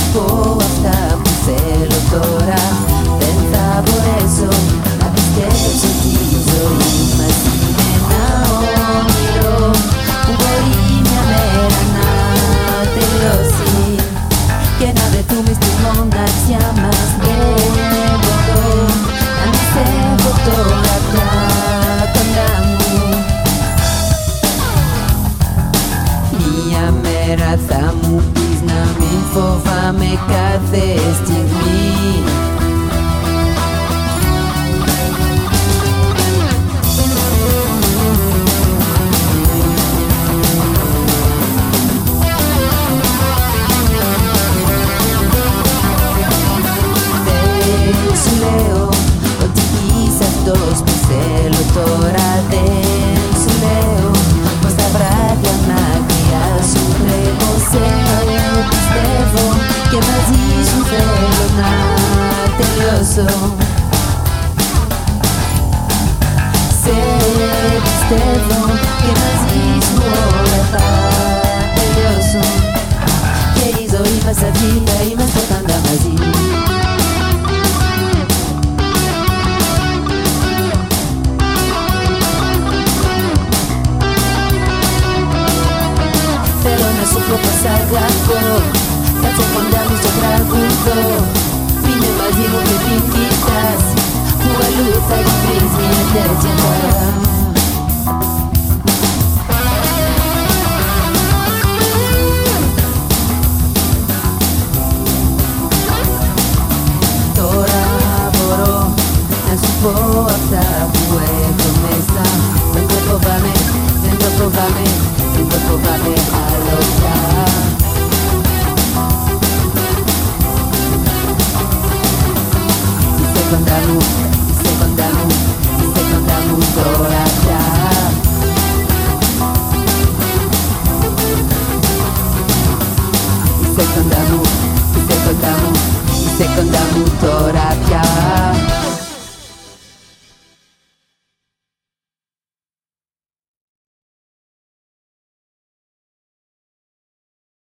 πω αυτά που θέλω τώρα. Δεν θα μπορέσω να πιστέψω ότι η ζωή μας είναι ένα όνειρο που μπορεί μια μέρα να τελειώσει και να βρεθούμε στη μοναξιά μας. Δεν μπορώ να μη σε έχω τώρα πια κοντά μου. Μια μέρα θα μου πεις να μην φοβάμαι κάθε στιγμή. Δεν σου λέω ότι είσαι αυτός που θέλω τώρα. Δεν σου λέω πως τα βράδια μακριά σου τρέχω. Σε πιστεύω και μαζί σου θέλω να τελειώσω. Σε πιστεύω και μαζί σου όλα θα τελειώσουν και η ζωή μας αυτή θα είμαστε πάντα μαζί. Θέλω να σου πω πως αγαπώ, κάτσε κοντά μου στο τραγουδό. Μείνε μαζί μου και μην κοιτάς, που αλλού θα βρεις μια τέτοια χαρά. Τώρα μπορώ να σου πω αυτά που έχω μέσα. Δεν το φοβάμαι, δεν το φοβάμαι, δεν το φοβάμαι άλλο πια. Είσαι κοντά μου, είσαι κοντά μου, είσαι κοντά μου τώρα πια. Είσαι κοντά μου, είσαι κοντά μου, είσαι κοντά μου τώρα πια.